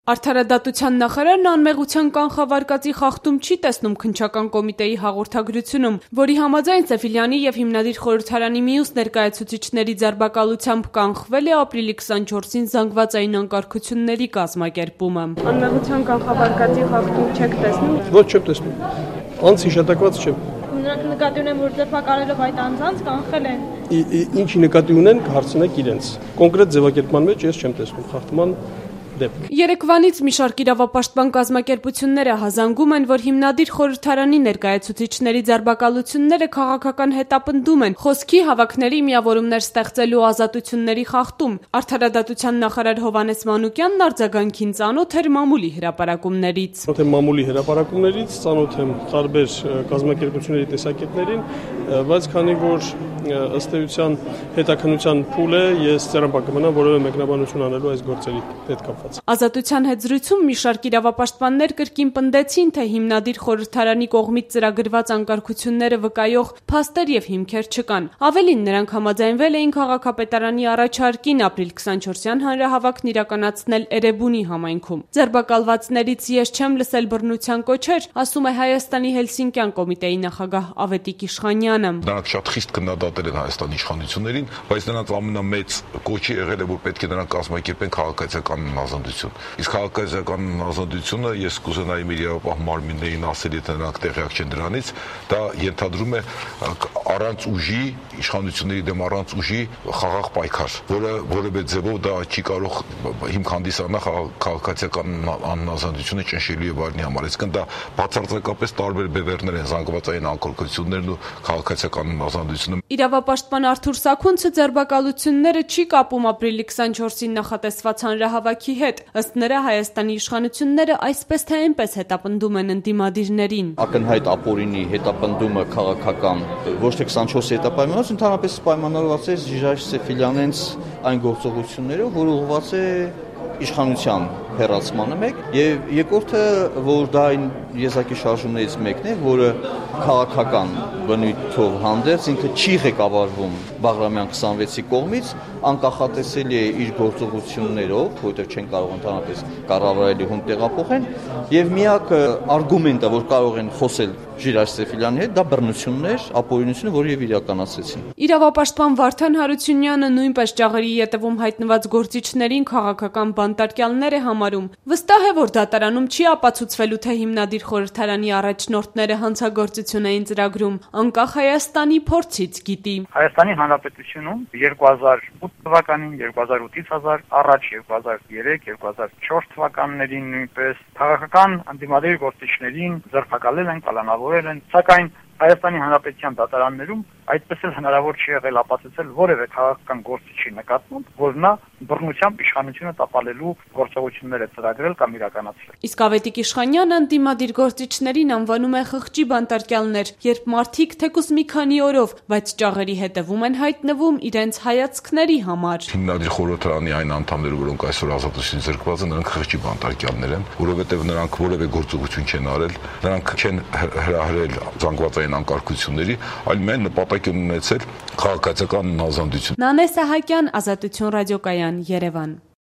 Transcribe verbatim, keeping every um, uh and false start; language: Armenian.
Արդարադատության նախարարն անմեղության կանխավարկածի խախտում չի տեսնում քննչական կոմիտեի հաղորդագրությունում, որի համաձայն Սեֆիլյանի և հիմնադիր խորհրդարանի մյուս ներկայացուցիչների ձերբակալությամբ կանխվել է ապրիլի քսանչորսին զանգվածային անկարգությունների կազմակերպումը։ Անմեղության կանխավարկածի խախտում չեք տեսնում։ Ոչ չեմ տեսնում։ Անց հիշատակված չեմ։ Նրանք նկատի ունեն, որ ձերբակալելով այդ անձանց կանխել են։ Ինչի նկատի ունեն, կհարցնեք իրենց։ Կոնկրետ ձևակերպման մեջ ես չեմ տեսնում խախտման դեպք։ Երեկվանից մի շարք իրավապաշտպան կազմակերպությունները հազանգում են, որ հիմնադիր խորհրդարանի ներկայացուցիչների ձերբակալությունները քաղաքական հետապնդում են, խոսքի, հավաքների, միավորումներ ստեղծելու ազատությունների խախտում։ Արդարադատության նախարար Հովհաննես Մանուկյանն արձագանքին ծանոթ էր մամուլի հրապարակումներից։ Ծանոթ եմ մամուլի հրապարակումներից, ծանոթ եմ տարբեր կազմակերպությունների տեսակետներին, բայց քանի որ ըստ էության հետաքննության փուլ է, ես ծերամբակ կմնամ որևէ մեկնաբանություն անելու այս գործերի հետ կապված։ Ազատության հետ զրույցում մի շարք իրավապաշտպաններ կրկին պնդեցին, թե հիմնադիր խորհրդարանի կողմից ծրագրված անկարգությունները վկայող փաստեր եւ հիմքեր չկան։ Ավելին, նրանք համաձայնվել էին քաղաքապետարանի առաջարկին ապրիլ քսանչորսյան հանրահավաքն իրականացնել Էրեբունի համայնքում։ Ձերբակալվածներից ես չեմ լսել բռնության կոչեր, ասում է Հայաստանի Հելսինկյան կոմիտեի նախագահ Ավետիք Իշխանյանը։ Նրանք շատ խիստ քննադատել են Հայաստանի իշխանություններին, բայց նրանց ամենամեծ կոչի եղել է, որ պետք է նրանք կազմակերպեն քաղաքացիական ազատություն։ Իսկ քաղաքացիական ազատությունը ես կուզենայի մեր իրավապահ մարմիններին ասել, եթե նրանք տեղյակ չեն դրանից, դա ենթադրում է առանց ուժի, իշխանությունների դեմ առանց ուժի խաղաղ պայքար, որը որևէ ձևով դա չի կարող հիմք հանդիսանալ քաղաքացիական անազատությունը ճնշելու եւ այլնի համար։ Այսինքն դա բացարձակապես տարբեր բևեռներ են, զանգվածային անկարգություններն ու քաղաքացիական ազատությունը։ Իրավապաշտպան Արթուր Սաքունցը ձերբակալությունները չի կապում ապրիլի քսանչորսին նախատեսված հանրահավաքի հետ։ Ըստ նրա, Հայաստանի իշխանությունները այսպես թե այնպես հետապնդում են ընդդիմադիրներին։ Ակնհայտ ապօրինի հետապնդումը քաղաքական ոչ թե քսանչորսի հետապայմանով, ընդհանրապես պայմանավորված է Ժիրայր Սեֆիլյանենց այն գործողություններով, որ ուղղված է իշխանության հեռացմանը մեկ, եւ երկրորդը, որ դա այն եզակի շարժումներից մեկն է, որը քաղաքական բնույթով հանդերձ ինքը չի ղեկավարվում Բաղրամյան քսանվեցի կողմից, անկախատեսելի է իր գործողություններով, որովհետև չեն կարող ընդհանրապես կառավարելի հում տեղափոխեն, եւ միակ արգումենտը, որ կարող են խոսել Ժիրայր Սեֆիլյանի հետ, դա բռնությունն էր, ապօրինությունը, որը եւ իրականացրեցին։ Իրավապաշտպան Վարդան Հարությունյանը նույնպես ճաղերի ետևում հայտնված գործիչներին քաղաքական բանտարկյալներ է համարում։ Վստահ է, որ դատարանում չի ապացուցվելու, թե հիմնադիր խորհրդարանի առաջնորդները հանցագործություն էին ծրագրում, անկախ Հայաստանի փորձից գիտի։ Հայաստանի Հանրապետությունում երկու հազար ութ թվականին, երկու հազար ութից առաջ, երկու հազար երեք, երկու հազար չորս թվականներին նույնպես քաղաքական ընդդիմադիր գործիչներին ձերբակալել են, կալանավորել են, սակայն Հայաստանի Հանրապետության դատարաններում այդպես էլ հնարավոր չի եղել ապացուցել որևէ քաղաքական գործիչի նկատմամբ, որ նա բռնությամբ իշխանությունը տապալելու գործողություններ է ծրագրել կամ իրականացրել։ Իսկ Ավետիք Իշխանյանը ընդդիմադիր գործիչներին անվանում է խղճի բանտարկյալներ, երբ մարդիկ թեկուզ մի քանի օրով, բայց ճաղերի հետևում են հայտնվում իրենց հայացքների համար։ Հիմնադիր խորհրդարանի այն անդամները, որոնք այսօր ազատությունից զրկված են, նրանք խղճի բանտարկյալներ են, որովհետև նրանք որևէ գործողություն չեն արել, նրանք չեն հրահրել զանգվածային անկարգությունների, այլ միայն նպատակ են ունեցել քաղաքացիական ազատություն։ Նանե Սահակյան, Ազատություն ռադիոկայան, Երևան։